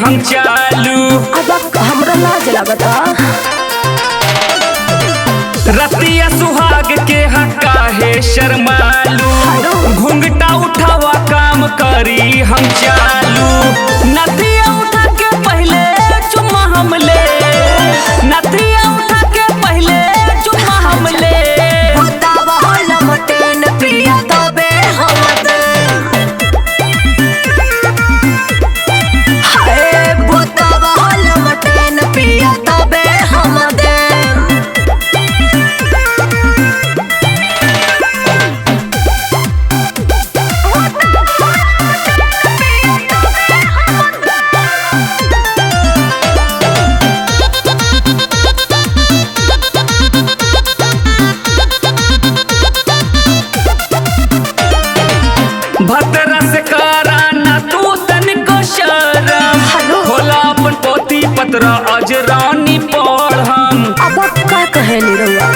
हम चालू। अब हमरा लाज लगता रतिया सुहाग के काहे शर्मालू, घुंघटा उठावा काम करी हम चालू। नथिया उठा के पहले चुम्मा हम ले, नथिया उठा के पहले चुम्मा हम ले। बतावा होला मटेन पिया तबे हम दे, हाय बतावा होला मटेन पिया तबे हम दे। भद्रा से करा ना तू तनिको शरम, खोला अपन पोती पतरा आज रानी पढ़ हम। अब का कहे निरहुआ,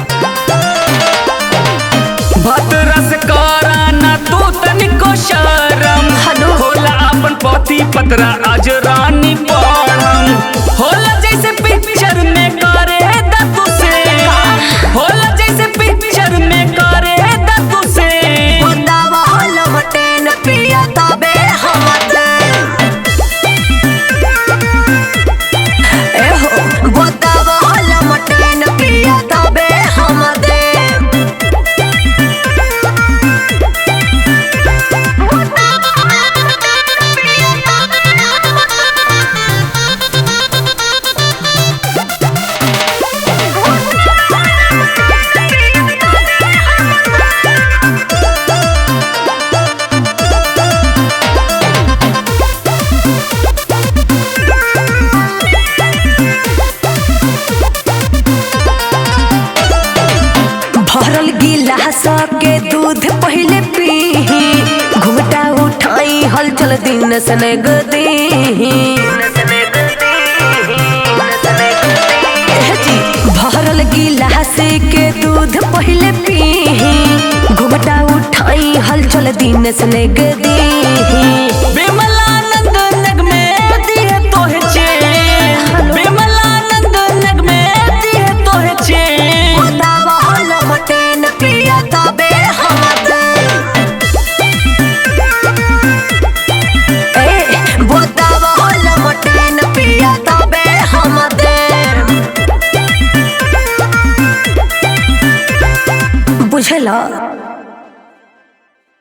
भद्रा से करा ना तू तनिको शरम, खोला अपन पोती पतरा आज रानी पढ़ हम। होला जैसे पिक्चर में करे दतू से, होला जैसे पिक्चर में करे दतू से। बतावा होला मटेन पिया तबे हम दे, एहो बतावा होला मटेन पिया तबे हम दे। भरल गिलास के दूध पहले पीही, घूंघटा उठाई हलचल दिन सने गदी। भरल गिलास के दूध पहले पीही, घूंघटा उठाई हलचल दिन सने गदी।